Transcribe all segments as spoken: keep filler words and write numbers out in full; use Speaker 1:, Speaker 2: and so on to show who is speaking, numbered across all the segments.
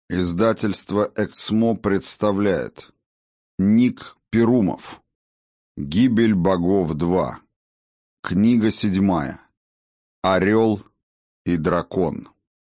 Speaker 1: Издательство «Эксмо» представляет Ник Перумов. Гибель богов два. Книга седьмая. Орел и дракон.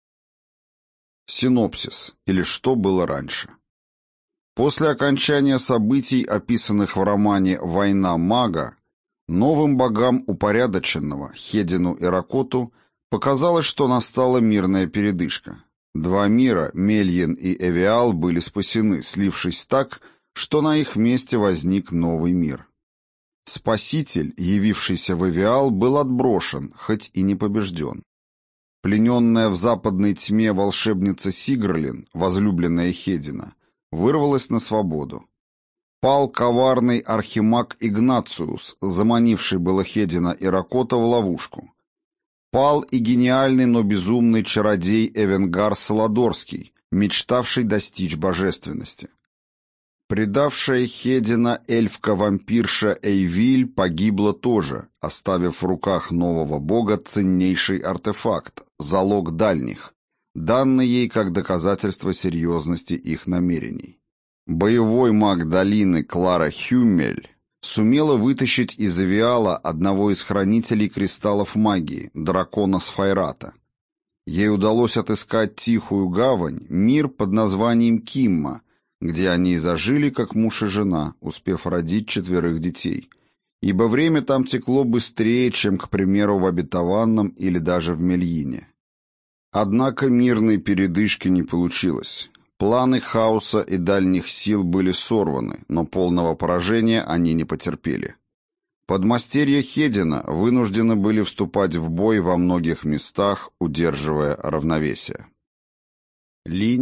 Speaker 1: Синопсис, или что было раньше. После окончания событий, описанных в романе «Война мага», новым богам упорядоченного, Хедину и Ракоту, показалось, что настала мирная передышка. Два мира, Мельин и Эвиал, были спасены, слившись так, что на их месте возник новый мир. Спаситель, явившийся в Эвиал, был отброшен, хоть и не побежден. Плененная в западной тьме волшебница Сигрлин, возлюбленная Хедина, вырвалась на свободу. Пал коварный архимаг Игнациус, заманивший было Хедина и Ракота в ловушку. Пал и гениальный, но безумный чародей Эвенгар Саладорский, мечтавший достичь божественности. Предавшая Хедина эльфка-вампирша Эйвиль погибла тоже, оставив в руках нового бога ценнейший артефакт, залог дальних, данный ей как доказательство серьезности их намерений. Боевой маг долины Клара Хюммель сумела вытащить из Эвиала одного из хранителей кристаллов магии, дракона Сфайрата. Ей удалось отыскать тихую гавань, мир под названием Кимма, где они и зажили как муж и жена, успев родить четверых детей, ибо время там текло быстрее, чем, к примеру, в обетованном или даже в Мельине. Однако мирной передышки не получилось. Планы хаоса и дальних сил были сорваны, но полного поражения они не потерпели. Подмастерья Хедина вынуждены были вступать в бой во многих местах, удерживая равновесие. Линь